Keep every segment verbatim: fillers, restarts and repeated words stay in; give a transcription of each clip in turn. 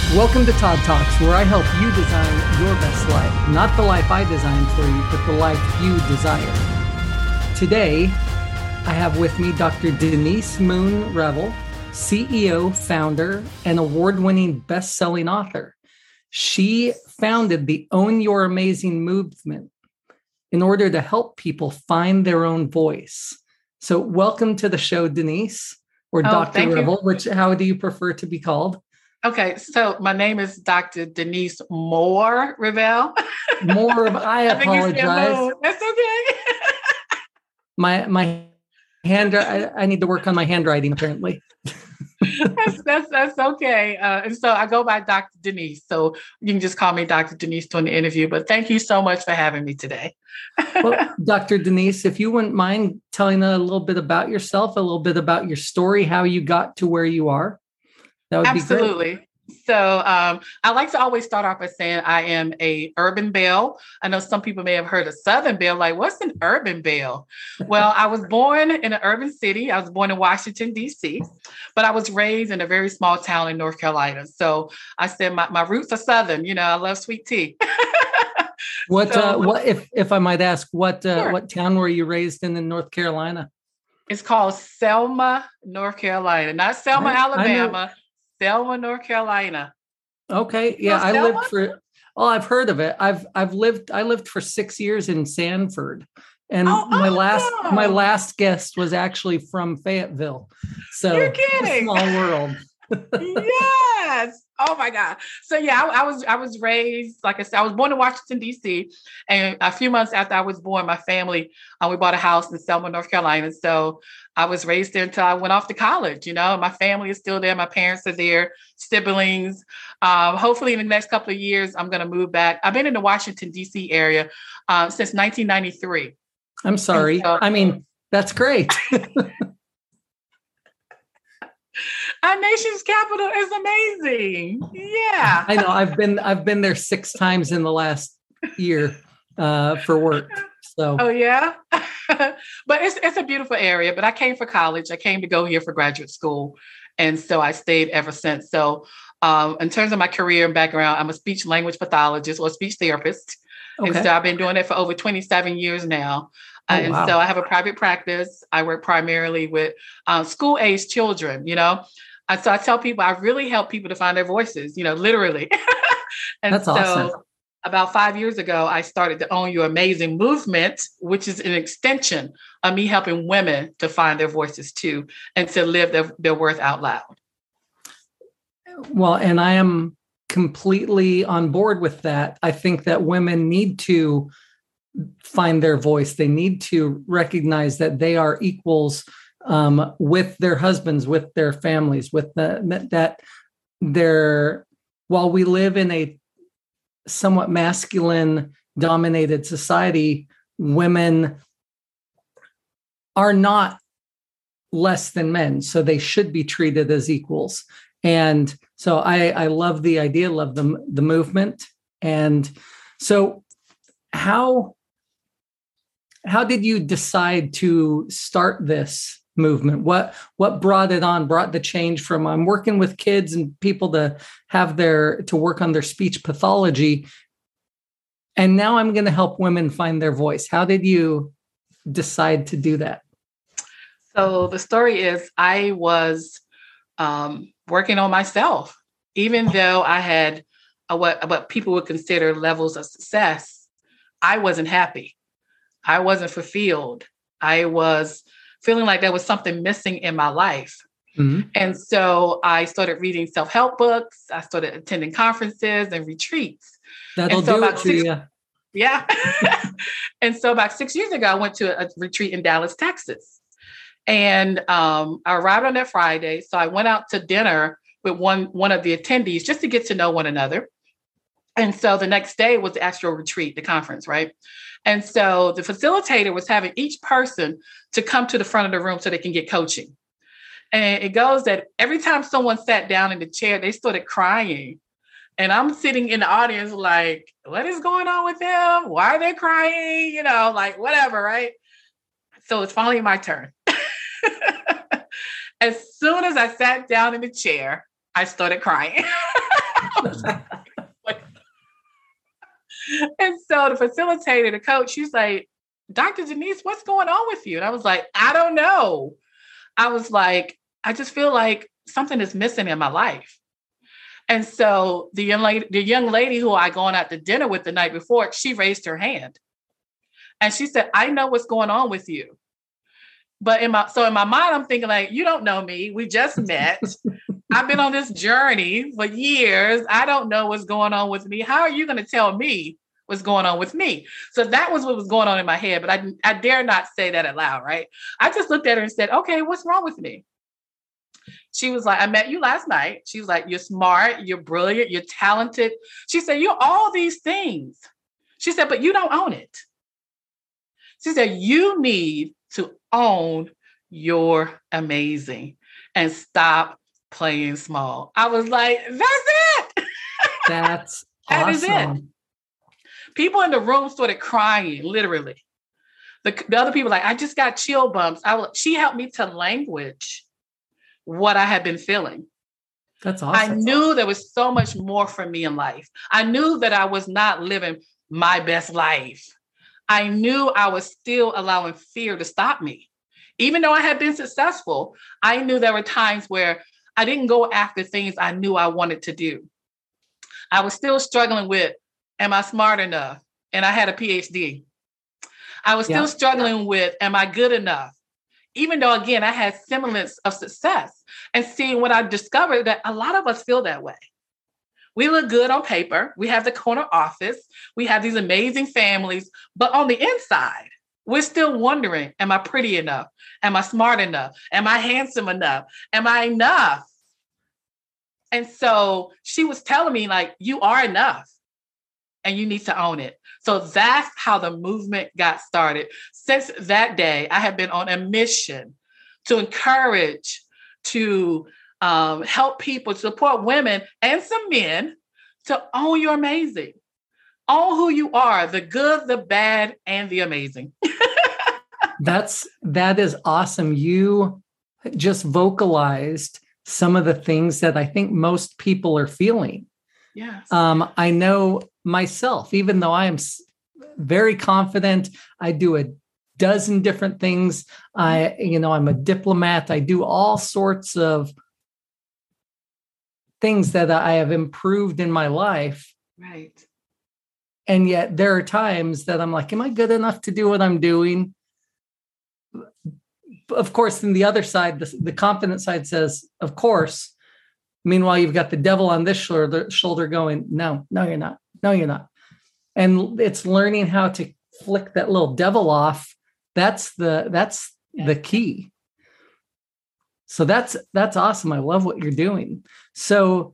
Welcome to Todd Talks, where I help you design your best life. Not the life I designed for you, but the life you desire. Today, I have with me Doctor Denise Moon Revel, C E O, founder, and award-winning best-selling author. She founded the Own Your Amazing movement in order to help people find their own voice. So welcome to the show, Denise, or Oh, Doctor thank you. Revel, which, how do you prefer to be called? Okay, so my name is Doctor Denise Moore Revel. More of, I I think you said apologize. Moon. That's okay. My my hand, I, I need to work on my handwriting, apparently. that's, that's that's okay. Uh, and so I go by Doctor Denise. So you can just call me Doctor Denise during the interview. But thank you so much for having me today. Well, Doctor Denise, if you wouldn't mind telling a little bit about yourself, a little bit about your story, how you got to where you are, that would be great. Absolutely. So um, I like to always start off by saying I am a urban belle. I know some people may have heard of Southern Belle. Like, what's an urban belle? Well, I was born in an urban city. I was born in Washington, D C, but I was raised in a very small town in North Carolina. So I said my, my roots are Southern. You know, I love sweet tea. What So, uh, what if if I might ask, what uh, sure. what town were you raised in in North Carolina? It's called Selma, North Carolina, not Selma, I, I know. Alabama. Selma, North Carolina. Okay, You yeah, know I lived Selma? for. Oh, I've heard of it. I've I've lived I lived for six years in Sanford, and my last Oh, my awesome. last guest was actually from Fayetteville. You're So kidding. small world. Yes. Oh my God. So yeah, I, I was I was raised, like I said, I was born in Washington, D C. And a few months after I was born, my family, uh, we bought a house in Selma, North Carolina. So I was raised there until I went off to college. You know, my family is still there. My parents are there, siblings. Um, hopefully in the next couple of years, I'm going to move back. I've been in the Washington, D C area uh, since nineteen ninety-three. I'm And sorry. so I mean, that's great. our nation's capital is amazing. Yeah. I know. I've been I've been there six times in the last year uh, for work. So Oh yeah, but it's it's a beautiful area. But I came for college. I came to go here for graduate school, and so I stayed ever since. So, um, in terms of my career and background, I'm a speech language pathologist or speech therapist, and so okay. I've been doing it for over twenty-seven years now. Uh, Oh and so wow. I have a private practice. I work primarily with uh, school age children. You know, uh, so I tell people I really help people to find their voices. You know, literally. And That's awesome. so about five years ago, I started the Own Your Amazing movement, which is an extension of me helping women to find their voices too and to live their, their worth out loud. Well, and I am completely on board with that. I think that women need to find their voice. They need to recognize that they are equals um, with their husbands, with their families, with the, that they're, while we live in a somewhat masculine dominated society, women are not less than men. So they should be treated as equals. And so I, I love the idea, love the, the movement. And so how, how did you decide to start this movement? What, what brought it on, brought the change from I'm working with kids and people to have their, to work on their speech pathology. And now I'm going to help women find their voice. How did you decide to do that? So the story is I was um, working on myself, even though I had uh, what, what people would consider levels of success. I wasn't happy. I wasn't fulfilled. I was feeling like there was something missing in my life. Mm-hmm. And so I started reading self-help books. I started attending conferences and retreats. That'll And so do it about to six, you. yeah. And so about six years ago, I went to a retreat in Dallas, Texas. And um, I arrived on that Friday. So I went out to dinner with one, one of the attendees just to get to know one another. And so the next day was the actual retreat, the conference, right? And so the facilitator was having each person to come to the front of the room so they can get coaching. And it goes that every time someone sat down in the chair, they started crying. And I'm sitting in the audience like, what is going on with them? Why are they crying? You know, like whatever, right? So it's finally my turn. As soon as I sat down in the chair, I started crying. And so the facilitator, the coach, she's like, Doctor Denise, what's going on with you? And I was like, I don't know. I was like, I just feel like something is missing in my life. And so the young lady, the young lady who I gone out to dinner with the night before, she raised her hand. And she said, I know what's going on with you. But in my, so in my mind, I'm thinking like, you don't know me. We just met. I've been on this journey for years. I don't know what's going on with me. How are you going to tell me what's going on with me? So that was what was going on in my head, but I, I dare not say that aloud, right? I just looked at her and said, okay, what's wrong with me? She was like, I met you last night. She was like, you're smart, you're brilliant, you're talented. She said, you're all these things. She said, but you don't own it. She said, you need to own your amazing and stop playing small. I was like, that's it. That's that awesome. is it. People in the room started crying, literally. The, the other people like, I just got chill bumps. I will, she helped me to language what I had been feeling. That's awesome. I knew there was so much more for me in life. I knew that I was not living my best life. I knew I was still allowing fear to stop me. Even though I had been successful, I knew there were times where I didn't go after things I knew I wanted to do. I was still struggling with, am I smart enough? And I had a P H D. I was still yeah. struggling with, am I good enough? Even though, again, I had semblance of success. And seeing what I discovered, that a lot of us feel that way. We look good on paper. We have the corner office. We have these amazing families. But on the inside, we're still wondering, am I pretty enough? Am I smart enough? Am I handsome enough? Am I enough? And so she was telling me, like, you are enough and you need to own it. So that's how the movement got started. Since that day, I have been on a mission to encourage, to um, help people, support women and some men to own your amazing. Own who you are, the good, the bad, and the amazing. That's, that is awesome. You just vocalized some of the things that I think most people are feeling. Yes. Um, I know myself, even though I am very confident, I do a dozen different things. I, you know, I'm a diplomat. I do all sorts of things that I have improved in my life. Right. And yet there are times that I'm like, am I good enough to do what I'm doing? Of course, then the other side, the, the confident side says, of course. Meanwhile, you've got the devil on this shoulder, shoulder going, no, no, you're not. No, you're not. And it's learning how to flick that little devil off. That's the, that's yeah. the key. So that's, that's awesome. I love what you're doing. So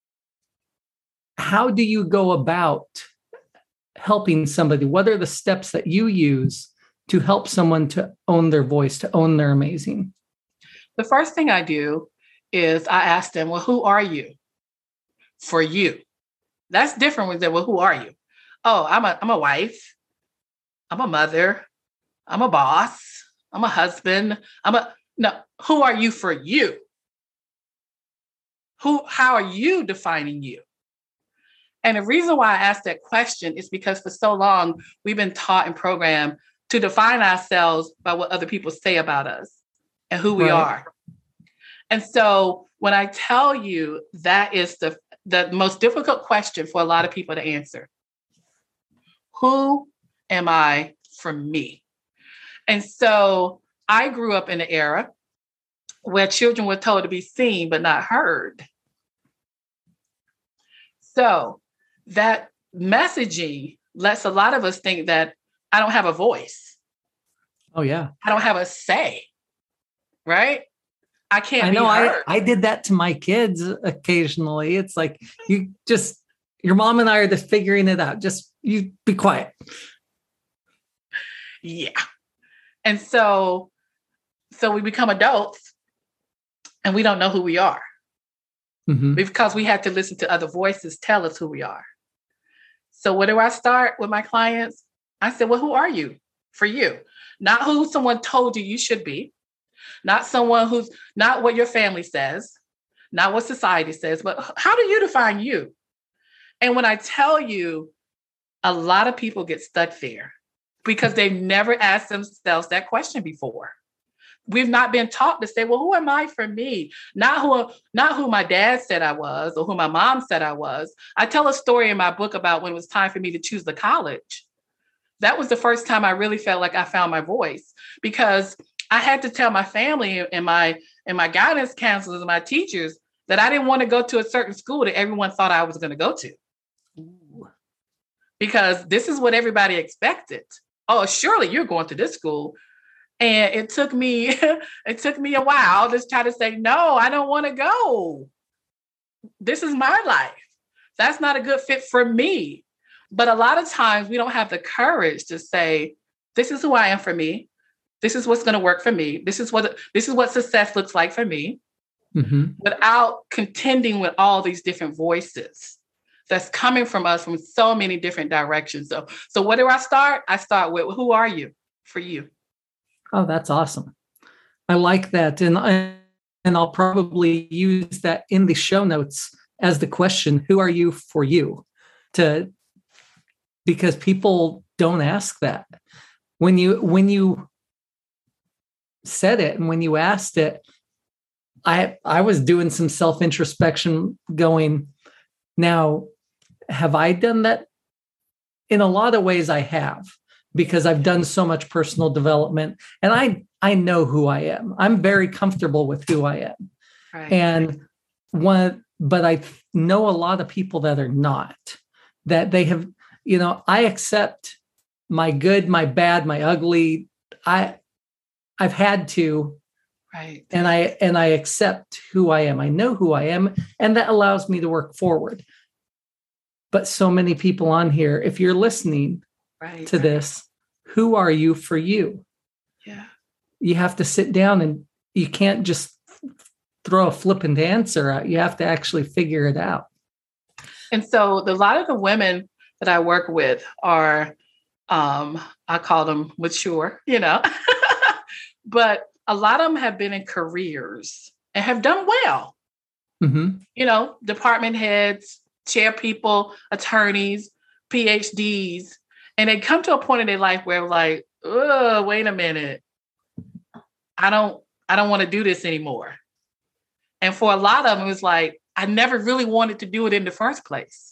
how do you go about helping somebody? What are the steps that you use to help someone to own their voice, to own their amazing? The first thing I do is I ask them, well, who are you for you? That's different with that. Well, who are you? Oh, I'm a, I'm a wife. I'm a mother. I'm a boss. I'm a husband. I'm a, no, who are you for you? Who, how are you defining you? And the reason why I asked that question is because for so long, we've been taught and programmed to define ourselves by what other people say about us and who we right. are. And so when I tell you that is the, the most difficult question for a lot of people to answer. Who am I for me? And so I grew up in an era where children were told to be seen but not heard. So that messaging lets a lot of us think that I don't have a voice. Oh, yeah. I don't have a say, right? I can't I know be heard. I, I did that to my kids occasionally. It's like, you just, your mom and I are just figuring it out. Just, you be quiet. Yeah. And so, so we become adults and we don't know who we are mm-hmm. because we had to listen to other voices tell us who we are. So where do I start with my clients? I said, well, who are you for you? Not who someone told you you should be. Not someone who's not what your family says, not what society says, but how do you define you? And when I tell you, a lot of people get stuck there because they've never asked themselves that question before. We've not been taught to say, well, who am I for me? Not who, not who my dad said I was or who my mom said I was. I tell a story in my book about when it was time for me to choose the college. That was the first time I really felt like I found my voice, because I had to tell my family and my and my guidance counselors and my teachers that I didn't want to go to a certain school that everyone thought I was going to go to. Ooh. Because this is what everybody expected. Oh, surely you're going to this school. And it took me, it took me a while to try to say, no, I don't want to go. This is my life. That's not a good fit for me. But a lot of times we don't have the courage to say, this is who I am for me. This is what's going to work for me. This is what, this is what success looks like for me. Mm-hmm. Without contending with all these different voices that's coming from us from so many different directions. So, so where do I start? I start with, who are you for you? Oh, that's awesome. I like that. And, I, and I'll probably use that in the show notes as the question, who are you for you? To, because people don't ask that. When you, when you said it and when you asked it, I, I was doing some self-introspection going, now, have I done that? In a lot of ways I have, because I've done so much personal development and I, I know who I am. I'm very comfortable with who I am. Right. And one, but I know a lot of people that are not, that they have, you know, I accept my good, my bad, my ugly. I, I've had to, right. And I, and I accept who I am. I know who I am, and that allows me to work forward. But so many people on here, if you're listening right, to right. this, who are you for you? Yeah. You have to sit down and you can't just throw a flippant answer out. You have to actually figure it out. And so the, a lot of the women that I work with are, um, I call them mature, you know, but a lot of them have been in careers and have done well. Mm-hmm. You know, department heads, chair people, attorneys, P H Ds, and they come to a point in their life where like, oh, wait a minute. I don't, I don't want to do this anymore. And for a lot of them, it was like, I never really wanted to do it in the first place.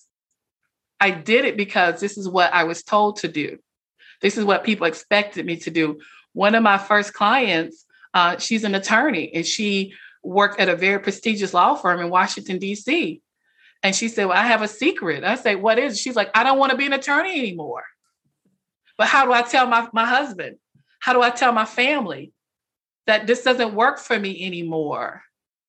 I did it because this is what I was told to do. This is what people expected me to do. One of my first clients, uh, she's an attorney, and she worked at a very prestigious law firm in Washington, D C. And she said, well, I have a secret. I say, what is it? She's like, I don't want to be an attorney anymore. But how do I tell my, my husband? How do I tell my family that this doesn't work for me anymore?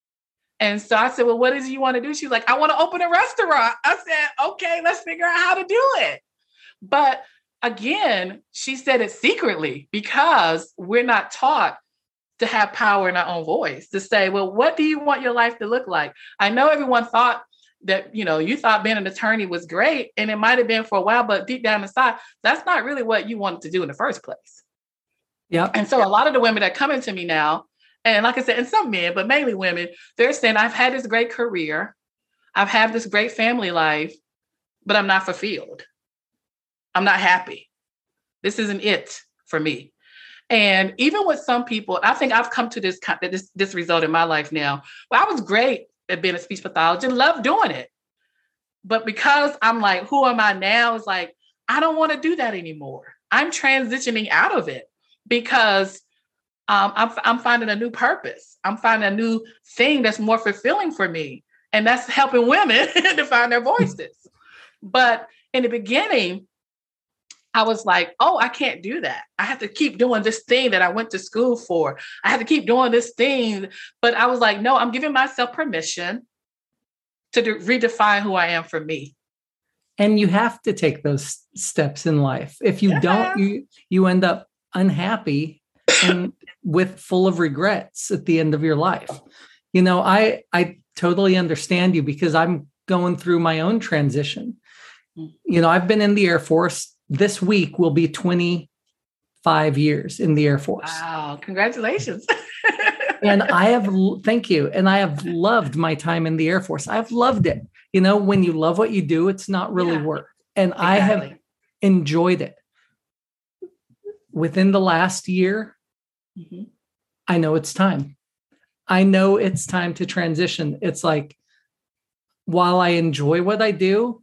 And so I said, well, what is it you want to do? She's like, I want to open a restaurant. I said, okay, let's figure out how to do it. But again, she said it secretly because we're not taught to have power in our own voice, to say, well, what do you want your life to look like? I know everyone thought that, you know, you thought being an attorney was great, and it might have been for a while, but deep down inside, that's not really what you wanted to do in the first place. Yeah. And so a lot of the women that come into me now, and like I said, and some men, but mainly women, they're saying, I've had this great career. I've had this great family life, but I'm not fulfilled. I'm not happy. This isn't it for me. And even with some people, I think I've come to this, this, this result in my life now. Well, I was great at being a speech pathologist, loved doing it. But because I'm like, who am I now? It's like, I don't want to do that anymore. I'm transitioning out of it because um, I'm, I'm finding a new purpose. I'm finding a new thing that's more fulfilling for me. And that's helping women to find their voices. But in the beginning, I was like, oh, I can't do that. I have to keep doing this thing that I went to school for. I have to keep doing this thing. But I was like, no, I'm giving myself permission to de- redefine who I am for me. And you have to take those steps in life. If you yeah. don't, you, you end up unhappy and with full of regrets at the end of your life. You know, I, I totally understand you because I'm going through my own transition. You know, I've been in the Air Force. This week will be twenty-five years in the Air Force. Wow. Congratulations. And I have, thank you. And I have loved my time in the Air Force. I've loved it. You know, when you love what you do, it's not really yeah. work. And exactly. I have enjoyed it. Within the last year, mm-hmm. I know it's time. I know it's time to transition. It's like, while I enjoy what I do,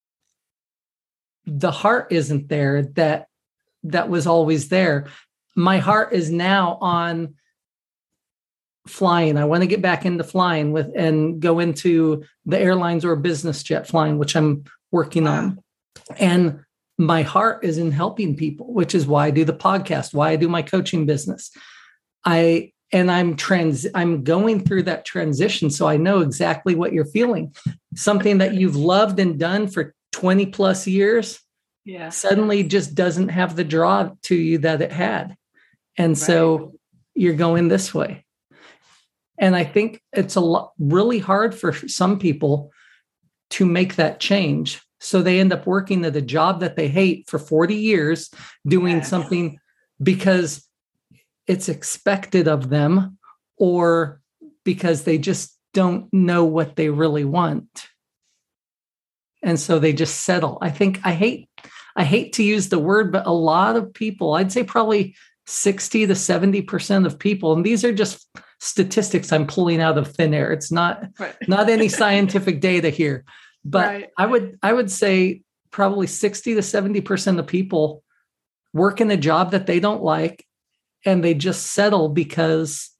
the heart isn't there that that was always there. My heart is now on flying. I want to get back into flying with and go into the airlines or business jet flying, which I'm working wow. on. And my heart is in helping people, which is why I do the podcast, why I do my coaching business. I and I'm trans I'm going through that transition. So I know exactly what you're feeling. Something that you've loved and done for twenty plus years, yeah, suddenly just doesn't have the draw to you that it had. And right. so you're going this way. And I think it's a lot really hard for some people to make that change. So they end up working at a job that they hate for forty years, doing yes. something because it's expected of them, or because they just don't know what they really want. And so they just settle. I think I hate, I hate to use the word, but a lot of people, I'd say probably sixty to seventy percent of people, and these are just statistics I'm pulling out of thin air. It's not, right. not any scientific data here, but right. I would, I would say probably sixty to seventy percent of people work in a job that they don't like, and they just settle because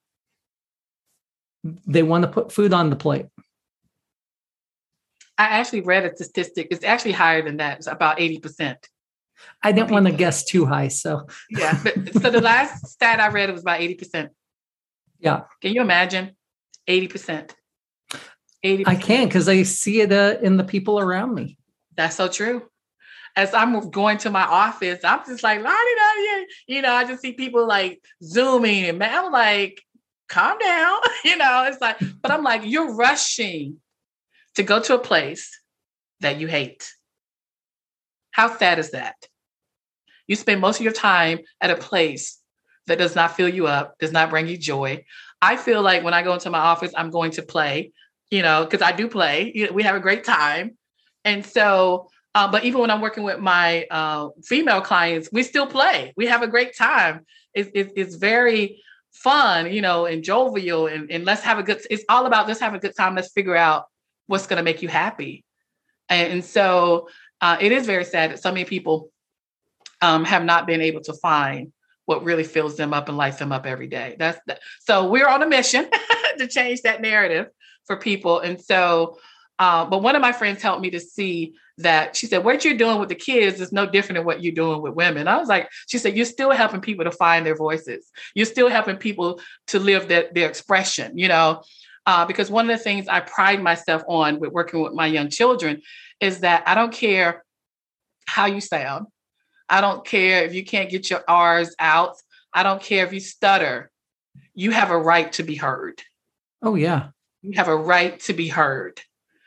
they want to put food on the plate. I actually read a statistic. It's actually higher than that. It's about eighty percent. I didn't want to guess too high. So yeah. But, so the last stat I read, it was about eighty percent. Yeah. Can you imagine? eighty percent. eighty percent. I can, because I see it uh, in the people around me. That's so true. As I'm going to my office, I'm just like, you know, I just see people like Zooming, and man, I'm like, calm down. You know, it's like, but I'm like, you're rushing to go to a place that you hate. How sad is that? You spend most of your time at a place that does not fill you up, does not bring you joy. I feel like when I go into my office, I'm going to play, you know, because I do play. You know, we have a great time. And so, Uh, but even when I'm working with my uh, female clients, we still play. We have a great time. It's, it's, it's very fun, you know, and jovial, and, and let's have a good, it's all about let's have a good time. Let's figure out what's going to make you happy. And, and so uh, it is very sad that so many people um, have not been able to find what really fills them up and lights them up every day. That's that. So we're on a mission to change that narrative for people. And so, uh, but one of my friends helped me to see that. She said, what you're doing with the kids is no different than what you're doing with women. I was like, she said, you're still helping people to find their voices. You're still helping people to live their, their expression, you know, uh, because one of the things I pride myself on with working with my young children is that I don't care how you sound. I don't care if you can't get your R's out. I don't care if you stutter. You have a right to be heard. Oh, yeah. You have a right to be heard.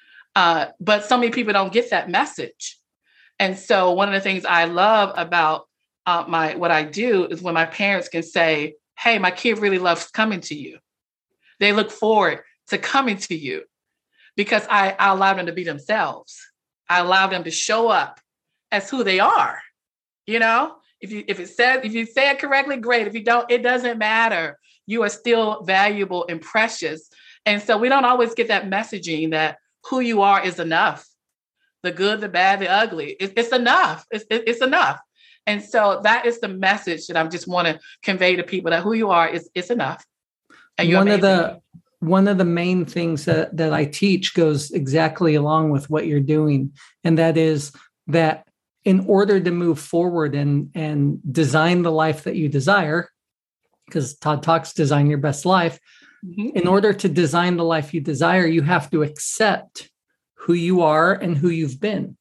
Uh, but so many people don't get that message. And so one of the things I love about uh, my what I do is when my parents can say, hey, my kid really loves coming to you. They look forward to coming to you because I, I allow them to be themselves. I allow them to show up as who they are. You know, if you if it says if you say it correctly, great. If you don't, it doesn't matter. You are still valuable and precious. And so we don't always get that messaging that who you are is enough. The good, the bad, the ugly. It, it's enough. It's, it, it's enough. And so that is the message that I just want to convey to people, that who you are is it's enough. And you're one amazing. of the one of the main things that, that I teach goes exactly along with what you're doing. And that is that in order to move forward and, and design the life that you desire, because Todd talks design your best life, mm-hmm. in order to design the life you desire, you have to accept who you are and who you've been.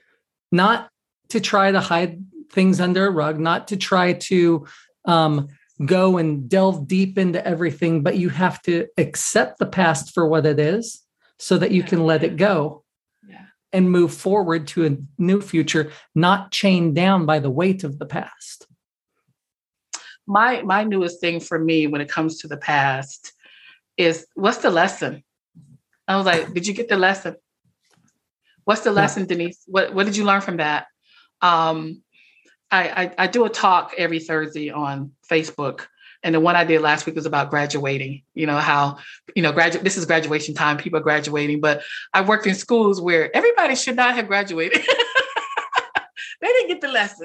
Not to try to hide things under a rug, not to try to um, go and delve deep into everything, but you have to accept the past for what it is so that you can let it go yeah. and move forward to a new future, not chained down by the weight of the past. My my newest thing for me when it comes to the past is what's the lesson? I was like, did you get the lesson? What's the lesson, yeah. Denise? What what did you learn from that? Um, I, I I do a talk every Thursday on Facebook. And the one I did last week was about graduating, you know, how, you know, graduate, this is graduation time, people are graduating, but I worked in schools where everybody should not have graduated. They didn't get the lesson,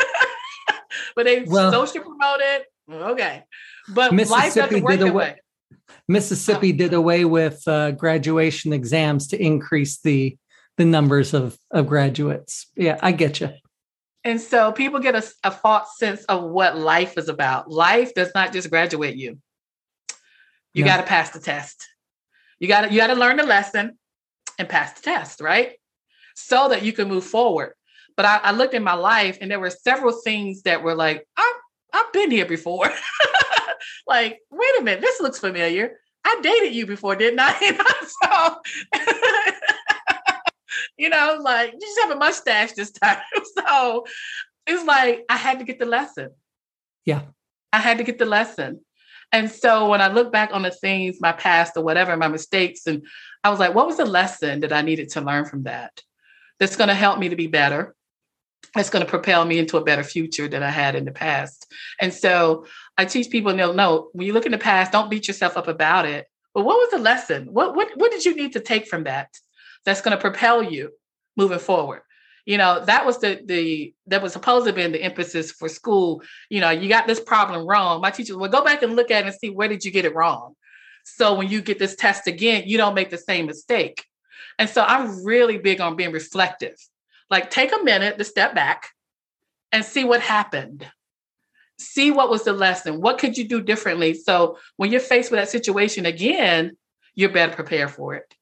but they well, social promoted. Okay. But life doesn't work that way. Mississippi did away with uh, graduation exams to increase the, the numbers of, of graduates. Yeah, I get you. And so people get a, a false sense of what life is about. Life does not just graduate you. You no. got to pass the test. You got to you got to learn the lesson and pass the test, right? So that you can move forward. But I, I looked in my life and there were several things that were like, I've, I've been here before. Like, wait a minute, this looks familiar. I dated you before, didn't I? You know, so you know, like, you just have a mustache this time. So it's like, I had to get the lesson. Yeah. I had to get the lesson. And so when I look back on the things, my past or whatever, my mistakes, and I was like, what was the lesson that I needed to learn from that? That's going to help me to be better. That's going to propel me into a better future than I had in the past. And so I teach people, no, no, when you look in the past, don't beat yourself up about it. But what was the lesson? What, what, what did you need to take from that? That's going to propel you moving forward. You know, that was the, the, that was supposed to have been the emphasis for school. You know, you got this problem wrong. My teachers will go back and look at it and see, where did you get it wrong? So when you get this test again, you don't make the same mistake. And so I'm really big on being reflective. Like, take a minute to step back and see what happened. See what was the lesson. What could you do differently? So when you're faced with that situation again, you're better prepared for it.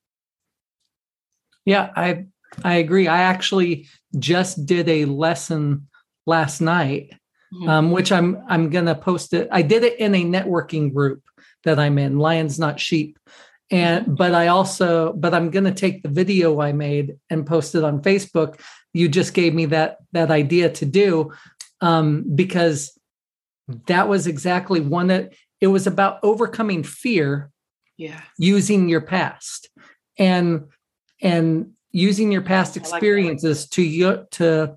Yeah, I I agree. I actually just did a lesson last night, mm-hmm. um, which I'm I'm gonna post it. I did it in a networking group that I'm in, Lions Not Sheep. And mm-hmm. but I also but I'm gonna take the video I made and post it on Facebook. You just gave me that that idea to do, um, because that was exactly one that it was about overcoming fear, yeah, using your past and and using your past experiences like to to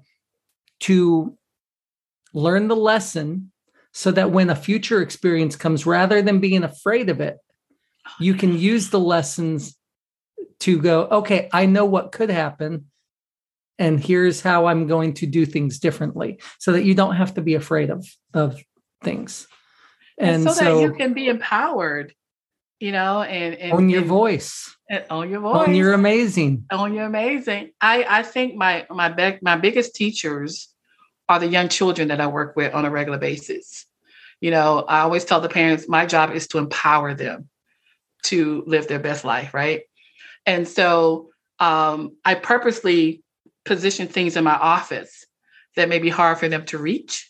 to learn the lesson, so that when a future experience comes, rather than being afraid of it, you can use the lessons to go, okay, I know what could happen, and here's how I'm going to do things differently, so that you don't have to be afraid of, of things. And, and so, so that you can be empowered, you know, and, and own your and, voice. And own your voice. Own your amazing. Own your amazing. I, I think my my be- my biggest teachers are the young children that I work with on a regular basis. You know, I always tell the parents, my job is to empower them to live their best life, right? And so um, I purposely position things in my office that may be hard for them to reach,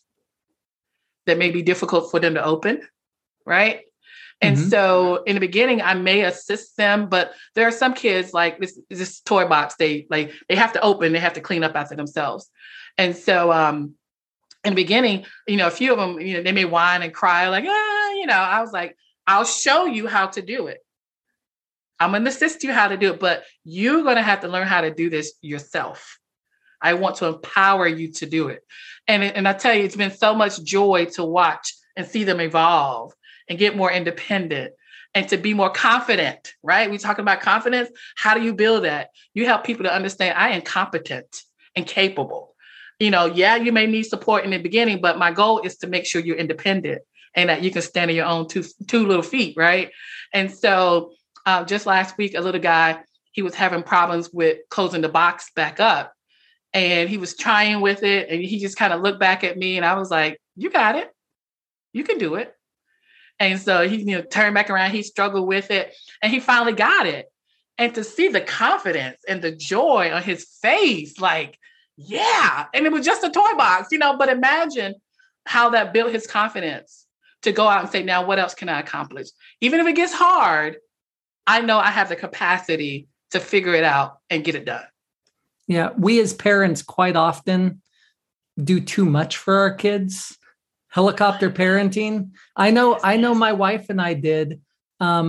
that may be difficult for them to open, right? And mm-hmm. so in the beginning, I may assist them, but there are some kids like this, this toy box, they like, they have to open, they have to clean up after themselves. And so um, in the beginning, you know, a few of them, you know, they may whine and cry like, ah, you know, I was like, I'll show you how to do it. I'm going to assist you how to do it, but you're going to have to learn how to do this yourself. I want to empower you to do it. And, and I tell you, it's been so much joy to watch and see them evolve and get more independent and to be more confident, right? We talk about confidence. How do you build that? You help people to understand I am competent and capable. You know, yeah, you may need support in the beginning, but my goal is to make sure you're independent and that you can stand on your own two, two little feet, right? And so uh, just last week, a little guy, he was having problems with closing the box back up. And he was trying with it. And he just kind of looked back at me and I was like, you got it. You can do it. And so he, you know, turned back around. He struggled with it and he finally got it. And to see the confidence and the joy on his face, like, yeah. And it was just a toy box, you know, but imagine how that built his confidence to go out and say, now, what else can I accomplish? Even if it gets hard, I know I have the capacity to figure it out and get it done. Yeah, we as parents quite often do too much for our kids. Helicopter parenting. I know, I know my wife and I did. Um,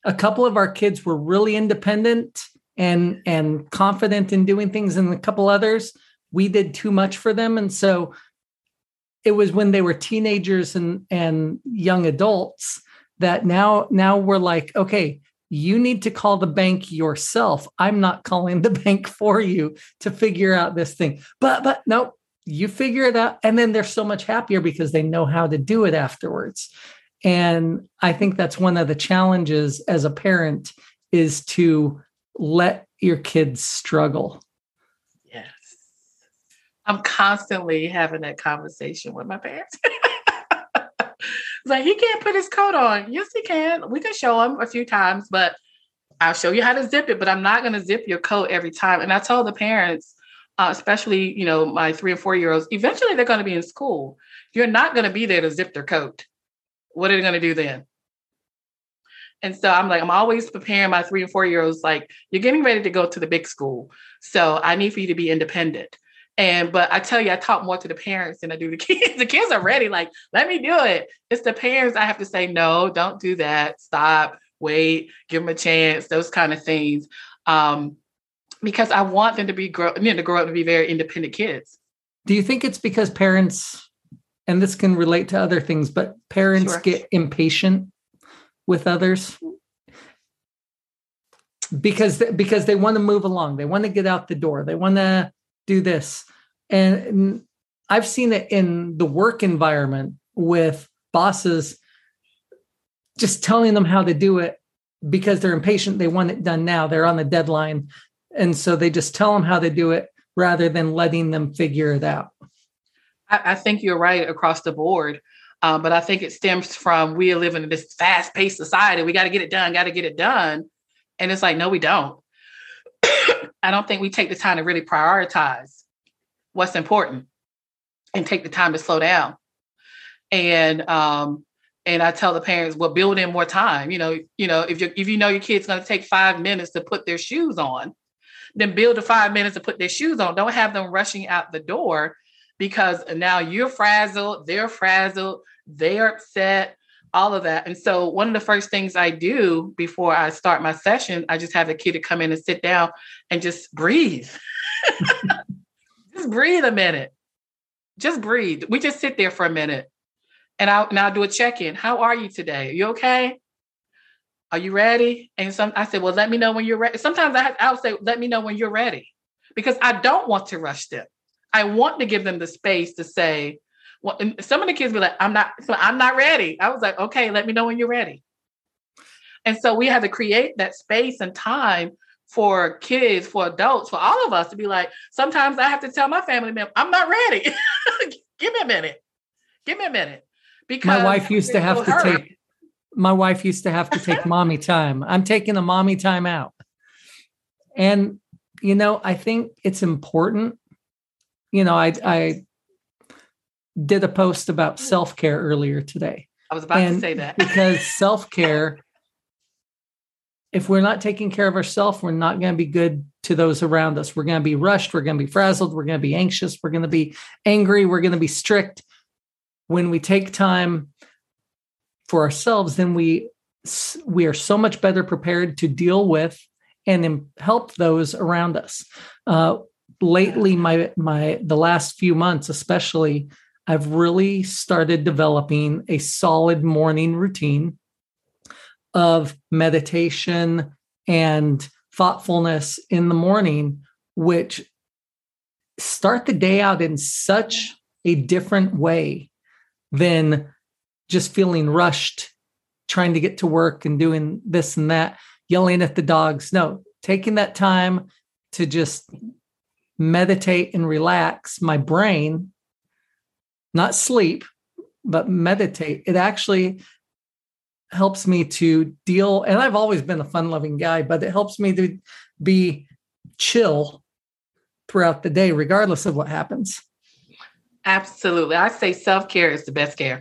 a couple of our kids were really independent and and confident in doing things, and a couple others, we did too much for them. And so it was when they were teenagers and, and young adults that now, now we're like, okay, you need to call the bank yourself. I'm not calling the bank for you to figure out this thing. But, but no, you figure it out. And then they're so much happier because they know how to do it afterwards. And I think that's one of the challenges as a parent, is to let your kids struggle. Yes. I'm constantly having that conversation with my parents. It's like, he can't put his coat on. Yes, he can. We can show him a few times, but I'll show you how to zip it, but I'm not going to zip your coat every time. And I told the parents, uh, especially, you know, my three and four year olds, eventually they're going to be in school. You're not going to be there to zip their coat. What are they going to do then? And so I'm like, I'm always preparing my three and four year olds, like, you're getting ready to go to the big school. So I need for you to be independent. And, but I tell you, I talk more to the parents than I do the kids. The kids are ready. Like, let me do it. It's the parents I have to say, no, don't do that. Stop, wait, give them a chance, those kind of things. Um, because I want them to be, grow, you know, to grow up to be very independent kids. Do you think it's because parents, and this can relate to other things, but parents sure. get impatient with others because, because they want to move along. They want to get out the door. They want to do this. And I've seen it in the work environment with bosses just telling them how to do it because they're impatient. They want it done now. They're on the deadline. And so they just tell them how to do it rather than letting them figure it out. I, I think you're right across the board. Um, but I think it stems from, we are living in this fast-paced society. We got to get it done, got to get it done. And it's like, no, we don't. I don't think we take the time to really prioritize what's important and take the time to slow down. And um, and I tell the parents, well, build in more time. You know, you know, if you if you know your kid's going to take five minutes to put their shoes on, then build the five minutes to put their shoes on. Don't have them rushing out the door because now you're frazzled, they're frazzled, they're upset, all of that. And so one of the first things I do before I start my session, I just have the kid to come in and sit down and just breathe. Just breathe a minute. Just breathe. We just sit there for a minute. And I'll, and I'll do a check-in. How are you today? Are you okay? Are you ready? And some, I said, well, let me know when you're ready. Sometimes I have, I'll say, let me know when you're ready. Because I don't want to rush them. I want to give them the space to say, well, and some of the kids be like, I'm not, I'm not ready. I was like, okay, let me know when you're ready. And so we have to create that space and time for kids, for adults, for all of us to be like, sometimes I have to tell my family member, I'm not ready. Give me a minute. Give me a minute. Because my wife used to have to hurt. take, my wife used to have to take mommy time. I'm taking a mommy time out. And, you know, I think it's important. You know, I, I did a post about self-care earlier today. I was about and to say that. Because self-care, if we're not taking care of ourselves, we're not going to be good to those around us. We're going to be rushed. We're going to be frazzled. We're going to be anxious. We're going to be angry. We're going to be strict. When we take time for ourselves, then we, we are so much better prepared to deal with and help those around us. Uh, lately, my, my, the last few months, especially, I've really started developing a solid morning routine of meditation and thoughtfulness in the morning, which start the day out in such a different way than just feeling rushed, trying to get to work and doing this and that, yelling at the dogs. No, taking that time to just meditate and relax my brain, not sleep, but meditate. It actually helps me to deal, and I've always been a fun-loving guy, but it helps me to be chill throughout the day, regardless of what happens. Absolutely. I say self-care is the best care.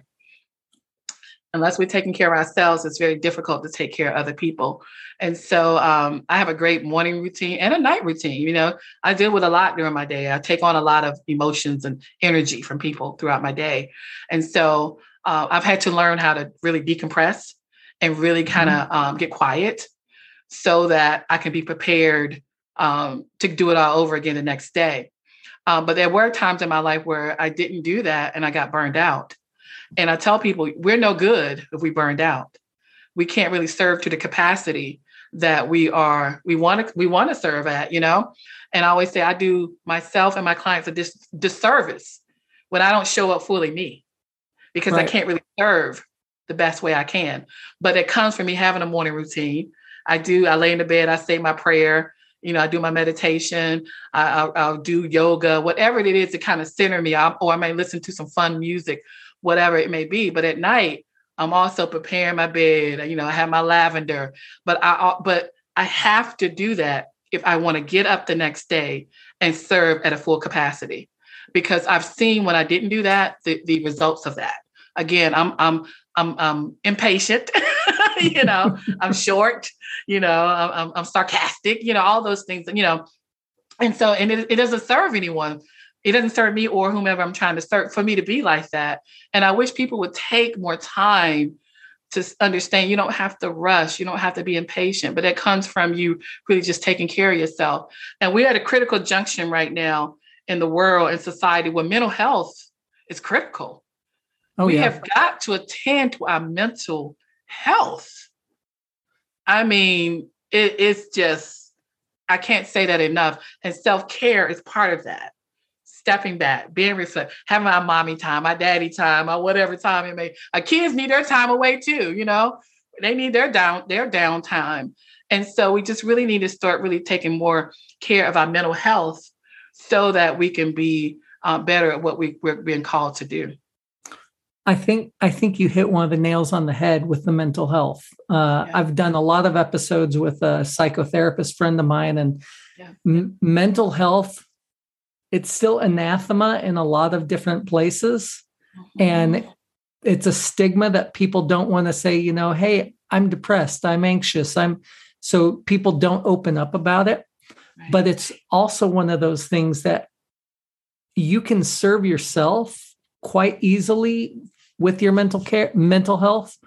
Unless we're taking care of ourselves, it's very difficult to take care of other people. And so um, I have a great morning routine and a night routine. You know, I deal with a lot during my day. I take on a lot of emotions and energy from people throughout my day. And so uh, I've had to learn how to really decompress and really kind of um, get quiet so that I can be prepared um, to do it all over again the next day. Um, but there were times in my life where I didn't do that and I got burned out. And I tell people, we're no good if we burned out. We can't really serve to the capacity that we are, we want to, we want to serve at, you know? And I always say I do myself and my clients a dis- disservice when I don't show up fully me, because right. I can't really serve the best way I can. But it comes from me having a morning routine. I do, I lay in the bed, I say my prayer, you know, I do my meditation, I, I'll, I'll do yoga, whatever it is to kind of center me, I'll, or I may listen to some fun music, whatever it may be. But at night, I'm also preparing my bed. You know, I have my lavender, but I, but I have to do that if I want to get up the next day and serve at a full capacity, because I've seen when I didn't do that, the, the results of that. Again, I'm, I'm, I'm, I'm impatient, you know, I'm short, you know, I'm, I'm sarcastic, you know, all those things, you know, and so, and it, it doesn't serve anyone. It doesn't serve me or whomever I'm trying to serve for me to be like that. And I wish people would take more time to understand you don't have to rush. You don't have to be impatient, but it comes from you really just taking care of yourself. And we're at a critical junction right now in the world and society where mental health is critical. Oh, we yeah. have got to attend to our mental health. I mean, it, it's just, I can't say that enough. And self-care is part of that. Stepping back, being reflective, having my mommy time, my daddy time, or whatever time it may. Our kids need their time away too, you know. They need their down, their downtime. And so we just really need to start really taking more care of our mental health so that we can be uh, better at what we, we're being called to do. I think I think you hit one of the nails on the head with the mental health. Uh, yeah. I've done a lot of episodes with a psychotherapist friend of mine, and yeah. m- mental health, it's still anathema in a lot of different places. Mm-hmm. And it's a stigma that people don't want to say, you know, hey, I'm depressed, I'm anxious. I'm so people don't open up about it. Right. But it's also one of those things that you can serve yourself quite easily with your mental care, mental health,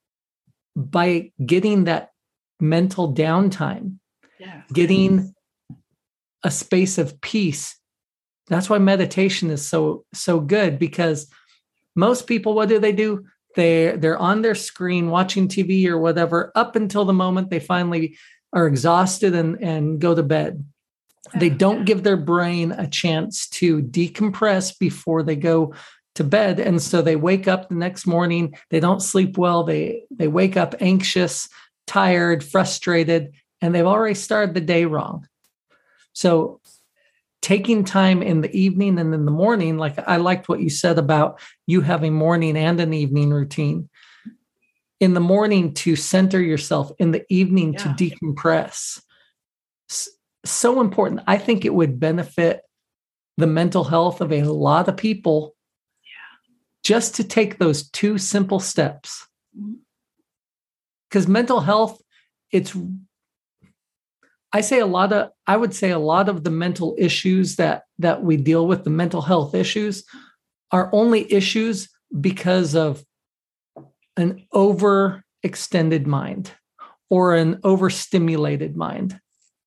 by getting that mental downtime, yeah. getting a space of peace. That's why meditation is so, so good, because most people, what do they do? They, they're on their screen watching T V or whatever up until the moment they finally are exhausted and, and go to bed. They don't give their brain a chance to decompress before they go to bed. And so they wake up the next morning, they don't sleep well. They, they wake up anxious, tired, frustrated, and they've already started the day wrong. So taking time in the evening and in the morning, like I liked what you said about you having morning and an evening routine. In the morning to center yourself, in the evening yeah. to decompress. So important. I think it would benefit the mental health of a lot of people yeah. just to take those two simple steps. Because mental health, it's I say a lot of, I would say a lot of the mental issues that, that we deal with, the mental health issues, are only issues because of an overextended mind or an overstimulated mind.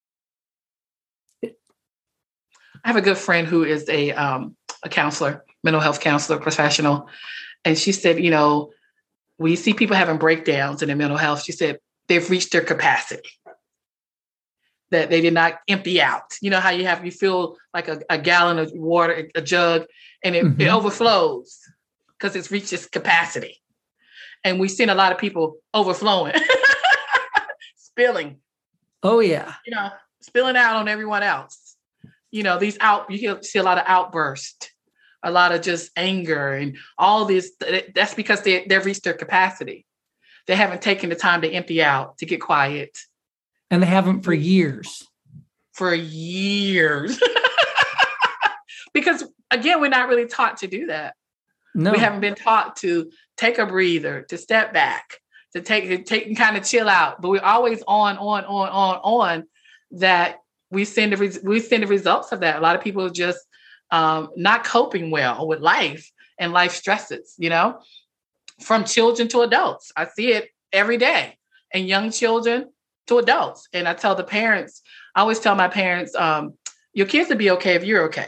I have a good friend who is a, um, a counselor, mental health counselor, professional. And she said, you know, we see people having breakdowns in their mental health. She said, they've reached their capacity, that they did not empty out. You know how you have, you feel like a, a gallon of water, a jug, and it, mm-hmm. it overflows because it's reached its capacity. And we've seen a lot of people overflowing, spilling. Oh, yeah. You know, spilling out on everyone else. You know, these out, you hear, see a lot of outburst, a lot of just anger and all this. That's because they, they've reached their capacity. They haven't taken the time to empty out, to get quiet. And they haven't for years. For years. Because, again, we're not really taught to do that. No. We haven't been taught to take a breather, to step back, to take, to take and kind of chill out. But we're always on, on, on, on, on, that we send the, we send the results of that. A lot of people are just um, not coping well with life and life stresses, you know, from children to adults. I see it every day, and young children to adults. And I tell the parents, I always tell my parents, um, your kids will be okay if you're okay.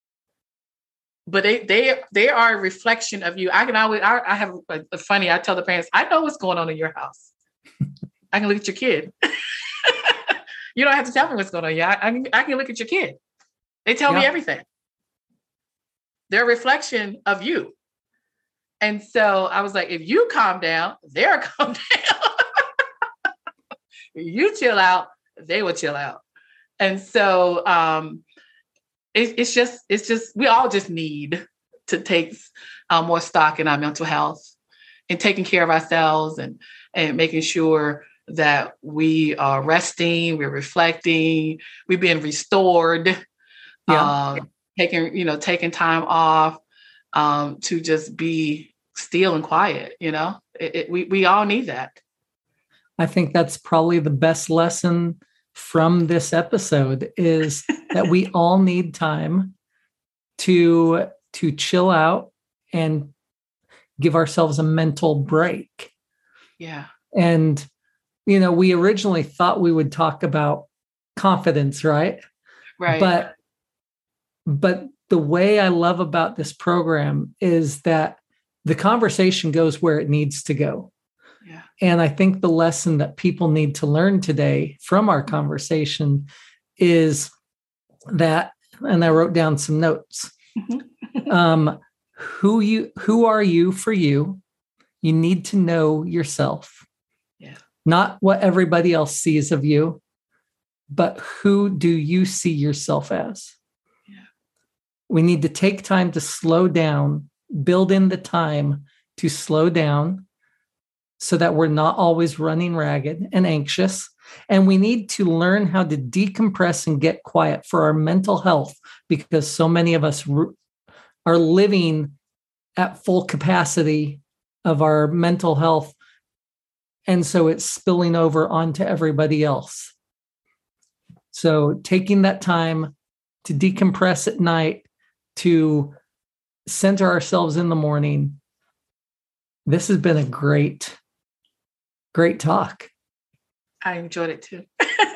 But they they they are a reflection of you. I can always, I, I have a, a funny, I tell the parents, I know what's going on in your house. I can look at your kid. You don't have to tell me what's going on. Yeah, I, I, can, I can look at your kid. They tell yeah. me everything. They're a reflection of you. And so I was like, if you calm down, they'll calm down. You chill out, they will chill out. And so um, it, it's just, it's just, we all just need to take uh, more stock in our mental health and taking care of ourselves and, and making sure that we are resting, we're reflecting, we're being restored, yeah. um, taking, you know, taking time off um, to just be still and quiet, you know, it, it, we, we all need that. I think that's probably the best lesson from this episode is that we all need time to, to chill out and give ourselves a mental break. Yeah. And you know, we originally thought we would talk about confidence, right? Right. But, but the way I love about this program is that the conversation goes where it needs to go. Yeah. And I think the lesson that people need to learn today from our conversation is that, and I wrote down some notes, um, who you, who are you for you? You need to know yourself. Yeah. Not what everybody else sees of you, but who do you see yourself as? Yeah. We need to take time to slow down, build in the time to slow down so that we're not always running ragged and anxious. And we need to learn how to decompress and get quiet for our mental health, because so many of us are living at full capacity of our mental health. And so it's spilling over onto everybody else. So taking that time to decompress at night, to center ourselves in the morning. This has been a great, great talk. I enjoyed it too.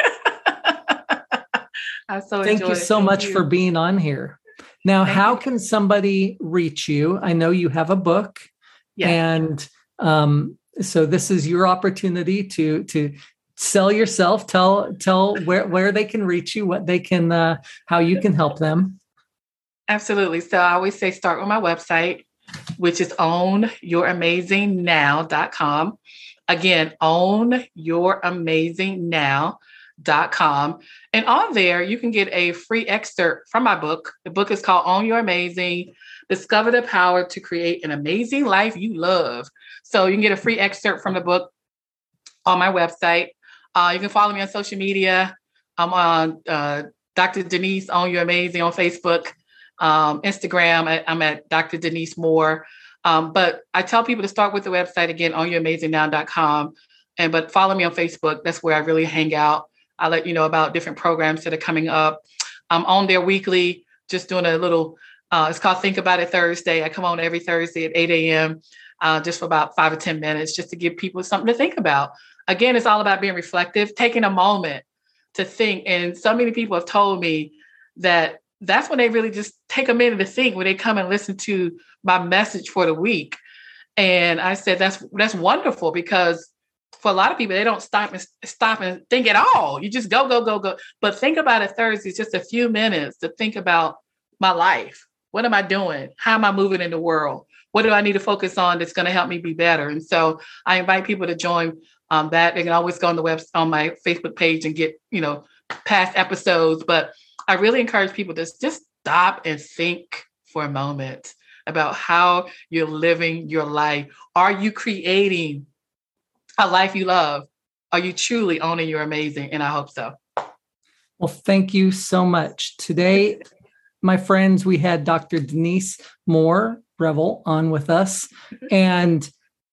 I so Thank enjoyed you it. so Thank much you. for being on here. Now, Thank how you. can somebody reach you? I know you have a book, Yeah. and um, so this is your opportunity to to sell yourself. Tell tell where where they can reach you, what they can, uh, how you can help them. Absolutely. So I always say start with my website, which is own your amazing now dot com. Again, own your amazing now dot com. And on there, you can get a free excerpt from my book. The book is called Own Your Amazing, Discover the Power to Create an Amazing Life You Love. So you can get a free excerpt from the book on my website. Uh, you can follow me on social media. I'm on uh, Doctor Denise Own Your Amazing on Facebook, um, Instagram. I, I'm at Doctor Denise Moore. Um, but I tell people to start with the website again, own your amazing now dot com. And but follow me on Facebook. That's where I really hang out. I'll let you know about different programs that are coming up. I'm on there weekly, just doing a little, uh, it's called Think About It Thursday. I come on every Thursday at eight a.m. Uh, just for about five or ten minutes, just to give people something to think about. Again, it's all about being reflective, taking a moment to think. And so many people have told me that that's when they really just take a minute to think when they come and listen to my message for the week. And I said, that's, that's wonderful, because for a lot of people, they don't stop and stop and think at all. You just go, go, go, go. But Think About It Thursday is just a few minutes to think about my life. What am I doing? How am I moving in the world? What do I need to focus on that's going to help me be better? And so I invite people to join um, that. They can always go on the web, on my Facebook page and get, you know, past episodes. But I really encourage people to just stop and think for a moment about how you're living your life. Are you creating a life you love? Are you truly owning your amazing? And I hope so. Well, thank you so much. Today, my friends, we had Doctor Denise Moore Revel on with us, and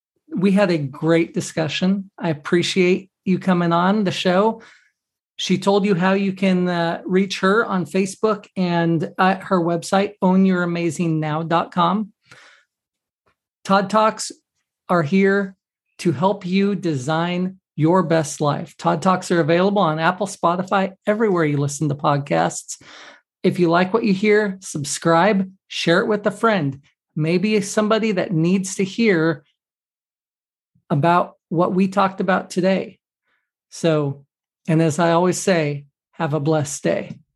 we had a great discussion. I appreciate you coming on the show. She told you how you can uh, reach her on Facebook and at her website, own your amazing now dot com. Todd Talks are here to help you design your best life. Todd Talks are available on Apple, Spotify, everywhere you listen to podcasts. If you like what you hear, subscribe, share it with a friend. Maybe somebody that needs to hear about what we talked about today. So, and as I always say, have a blessed day.